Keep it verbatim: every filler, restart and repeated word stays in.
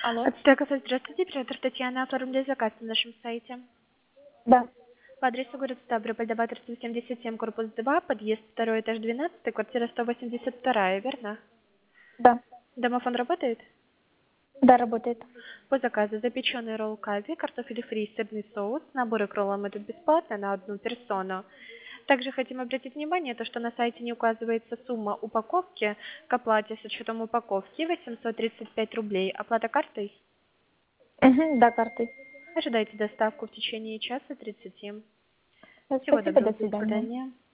Алло. Так, здравствуйте, оператор Татьяна, оформляю заказ на нашем сайте. Да, По адресу город Ставрополь, Добатор сто семьдесят семь, корпус два, подъезд второй этаж двенадцать, квартира сто восемьдесят два, верно? да, Домофон работает? да, работает. По заказу запеченный ролл кави, картофель фри, сырный соус, наборы к роллам идут бесплатно на одну персону. Также хотим обратить внимание, то, что на сайте не указывается сумма упаковки к оплате с учетом упаковки восемьсот тридцать пять рублей. Оплата картой? Угу, да, картой. Ожидайте доставку в течение часа тридцати. Всего Спасибо, доброго, до до свидания. свидания.